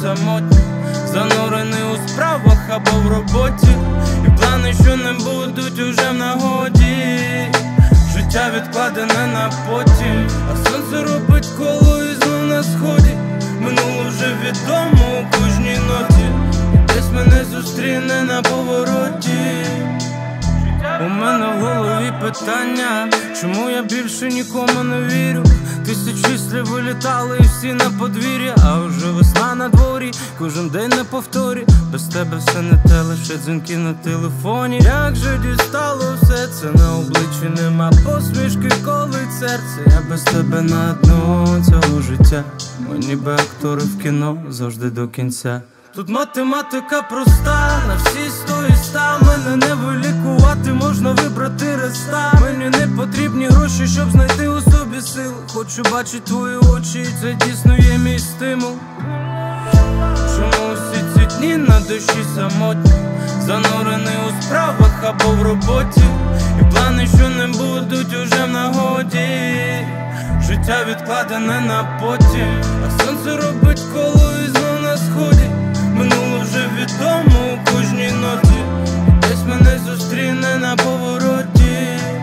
самотній, занурений у справах або в роботі, і плани, що не будуть уже в нагоді. Життя відкладене на потім, а сонце робить коло і знов на сході. Минуло вже відомо у кожній ноті, і десь мене зустріне на повороті. У мене в голові питання, чому я більше нікому не вірю. Тисячі слів вилітали і всі на подвір'я, а вже весна на дворі, кожен день на повторі. Без тебе все не те, лише дзвінки на телефоні. Як же дістало все це, на обличчі нема посмішки, колить серце. Я без тебе на дно цього життя, ми ніби актори в кіно, завжди до кінця. Тут математика проста, на всі 100 і 100. Мене не вилікувати, можна вибрати реста. Мені не потрібні гроші, щоб знайти у собі сили. Хочу бачити твої очі, і це дійсно є мій стимул. Чому усі ці дні на душі самотні, занурений у справах або в роботі, і плани, що не будуть уже в нагоді. Життя відкладене на потім, а сонце робить коло і знов на сході. Минуло вже відомо у кожній ноті, десь мене зустріне на повороті.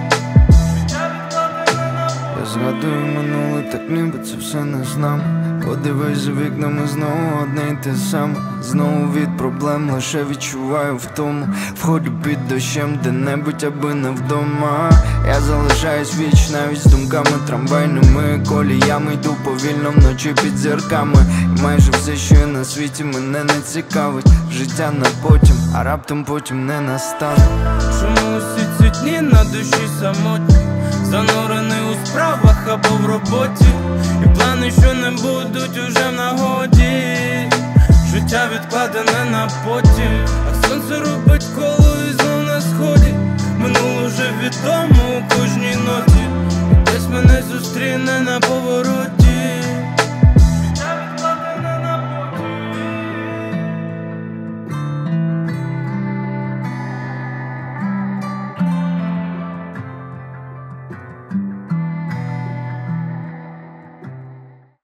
Я згадую минуле, так ніби це все не знам. Подивись за вікнами, знову одне й те саме. Знову від проблем, лише відчуваю втому. Входжу під дощем де-небудь, аби не вдома. Я залишаюсь віч навіть з думками трамвайними коліями. Йду повільно вночі під зірками, і майже все, що є на світі, мене не цікавить. Життя на потім, а раптом потім не настане. Чому усі ці дні на душі самотні, занурений у справах або в роботі, і плани, що не будуть уже в нагоді. Життя відкладене на потім, а сонце робить коло і знов на сході. Минуло вже відомо у кожній ноті, і десь мене зустріне на повороті.